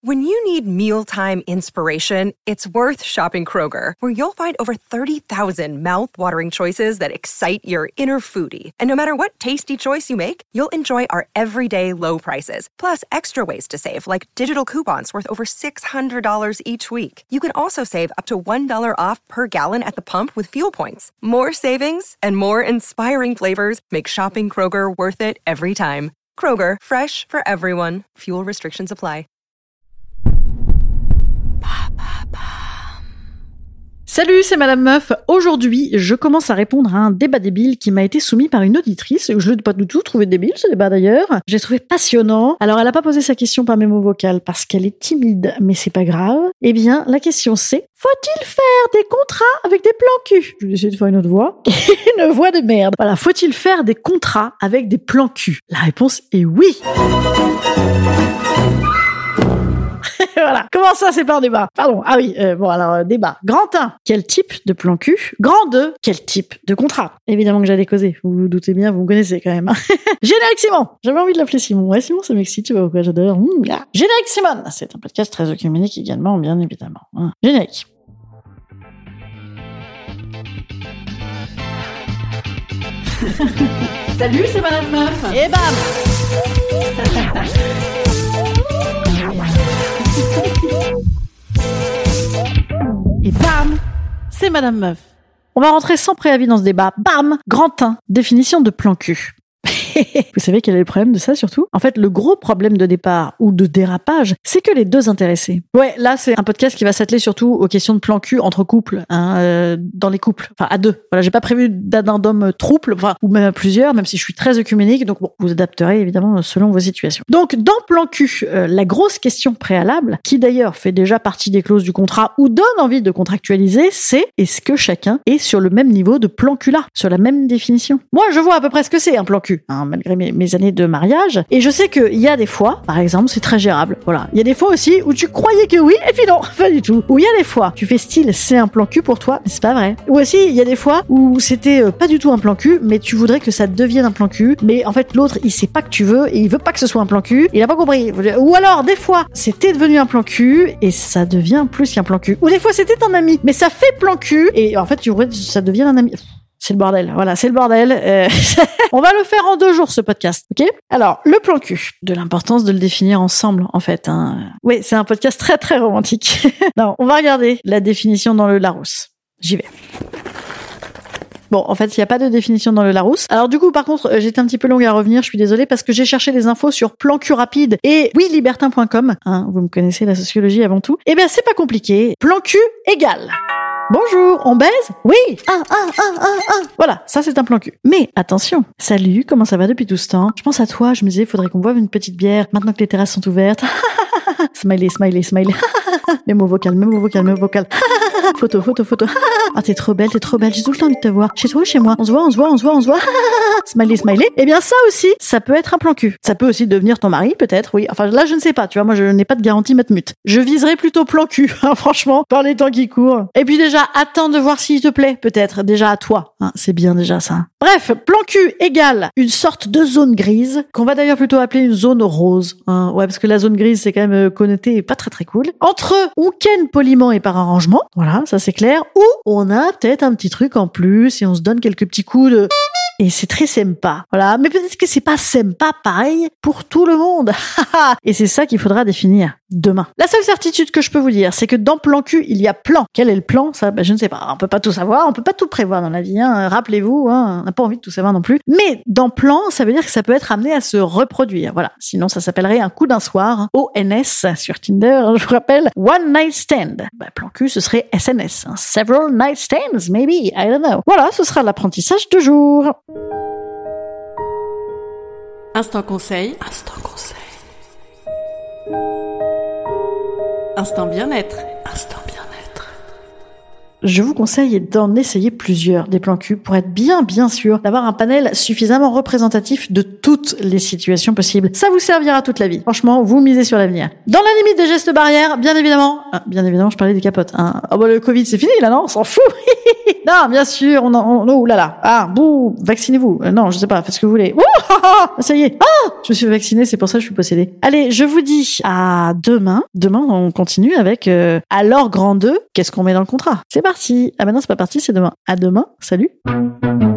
When you need mealtime inspiration, it's worth shopping Kroger, where you'll find over 30,000 mouth-watering choices that excite your inner foodie. And no matter what tasty choice you make, you'll enjoy our everyday low prices, plus extra ways to save, like digital coupons worth over $600 each week. You can also save up to $1 off per gallon at the pump with fuel points. More savings and more inspiring flavors make shopping Kroger worth it every time. Kroger, fresh for everyone. Fuel restrictions apply. Salut, c'est Madame Meuf. Aujourd'hui, je commence à répondre à un débat débile qui m'a été soumis par une auditrice. Je l'ai pas du tout trouvé débile, ce débat d'ailleurs. J'ai trouvé passionnant. Alors, elle a pas posé sa question par mémo vocal parce qu'elle est timide, mais c'est pas grave. Eh bien, la question c'est, faut-il faire des contrats avec des plans cul? Je vais essayer de faire une autre voix. Une voix de merde. Voilà, faut-il faire des contrats avec des plans cul? La réponse est oui. Voilà. Comment ça, c'est pas un débat? Pardon. Ah oui, débat. Grand 1, quel type de plan cul? Grand 2, quel type de contrat? Évidemment que j'allais causer. Vous vous doutez bien, vous me connaissez quand même. Générique Simon. J'avais envie de l'appeler Simon. Ouais, Simon, ça m'excite, tu vois pourquoi j'adore. Générique Simon. C'est un podcast très œcuménique également, bien évidemment. Générique. Salut, c'est Madame Meuf. Et bam. Et bam, c'est Madame Meuf. On va rentrer sans préavis dans ce débat. Bam, grand 1, définition de plan cul. Vous savez quel est le problème de ça surtout? En fait, le gros problème de départ ou de dérapage, c'est que les deux intéressés. Ouais, là, c'est un podcast qui va s'atteler surtout aux questions de plan cul entre couples, dans les couples, enfin à deux. Voilà, j'ai pas prévu d'addendum trouble, ou même à plusieurs, même si je suis très œcuménique, donc bon, vous adapterez évidemment selon vos situations. Donc, dans plan cul, la grosse question préalable, qui d'ailleurs fait déjà partie des clauses du contrat ou donne envie de contractualiser, c'est est-ce que chacun est sur le même niveau de plan cul là, sur la même définition? Moi, je vois à peu près ce que c'est un plan cul, malgré mes années de mariage. Et je sais qu'il y a des fois, par exemple, c'est très gérable. Voilà. Il y a des fois aussi où tu croyais que oui, et puis non, pas du tout. Où il y a des fois, tu fais style, c'est un plan cul pour toi, mais c'est pas vrai. Ou aussi, il y a des fois où c'était pas du tout un plan cul, mais tu voudrais que ça devienne un plan cul, mais en fait, l'autre, il sait pas que tu veux, et il veut pas que ce soit un plan cul, il a pas compris. Ou alors, des fois, c'était devenu un plan cul, et ça devient plus qu'un plan cul. Ou des fois, c'était un ami, mais ça fait plan cul, et en fait, tu voudrais que ça devienne un ami. C'est le bordel, voilà, c'est le bordel. On va le faire en 2 jours, ce podcast, ok? Alors, le plan cul, de l'importance de le définir ensemble, en fait. Oui, c'est un podcast très, très romantique. Non, on va regarder la définition dans le Larousse. J'y vais. Bon, en fait, il n'y a pas de définition dans le Larousse. Alors du coup, par contre, j'étais un petit peu longue à revenir, je suis désolée, parce que j'ai cherché des infos sur Plan Cul Rapide et libertin.com. Vous me connaissez, la sociologie avant tout. Eh bien, c'est pas compliqué. Plan cul égale. Bonjour, on baise? Oui. Voilà, ça c'est un plan cul. Mais attention, salut, comment ça va depuis tout ce temps? Je pense à toi, je me disais, faudrait qu'on boive une petite bière maintenant que les terrasses sont ouvertes. Smiley, smiley, smiley. Mémo vocal. Photo. Ah, t'es trop belle, j'ai tout le temps envie de te voir. Chez toi ou chez moi? On se voit. Smiley, smiley. Eh bien, ça aussi, ça peut être un plan cul. Ça peut aussi devenir ton mari, peut-être, oui. Enfin, là, je ne sais pas, tu vois, moi, je n'ai pas de garantie matmut. Je viserais plutôt plan cul, franchement, par les temps qui courent. Et puis déjà, attends de voir s'il te plaît, peut-être, déjà à toi. C'est bien déjà ça. Bref, plan cul égale une sorte de zone grise, qu'on va d'ailleurs plutôt appeler une zone rose. Ouais, parce que la zone grise, c'est quand même connoté et pas très très cool. Entre on ken poliment et par arrangement, voilà, ça c'est clair, ou on a peut-être un petit truc en plus et on se donne quelques petits coups de... Et c'est très sympa. Voilà. Mais peut-être que c'est pas sympa pareil pour tout le monde. Et c'est ça qu'il faudra définir demain. La seule certitude que je peux vous dire, c'est que dans plan cul, il y a plan. Quel est le plan? Ça, je ne sais pas. On peut pas tout savoir. On peut pas tout prévoir dans la vie, Rappelez-vous, on n'a pas envie de tout savoir non plus. Mais dans plan, ça veut dire que ça peut être amené à se reproduire. Voilà. Sinon, ça s'appellerait un coup d'un soir. ONS sur Tinder, je vous rappelle. One night stand. Plan cul, ce serait SNS. Several night stands, maybe. I don't know. Voilà, ce sera l'apprentissage du jour. Instant conseil. Instant bien-être. je vous conseille d'en essayer plusieurs des plans cul pour être bien sûr d'avoir un panel suffisamment représentatif de toutes les situations possibles. Ça vous servira toute la vie. Franchement, vous misez sur l'avenir. Dans la limite des gestes barrières, bien évidemment, je parlais des capotes. Le Covid, c'est fini là, non? On s'en fout. Non, bien sûr, oh là là. Vaccinez-vous. Non, je sais pas, faites ce que vous voulez. Ça y est. Je me suis vaccinée, c'est pour ça que je suis possédée. Allez, je vous dis à demain. Demain, on continue avec alors grand 2, qu'est-ce qu'on met dans le contrat? C'est parti. Ah bah non, c'est pas parti, c'est demain. À demain. Salut.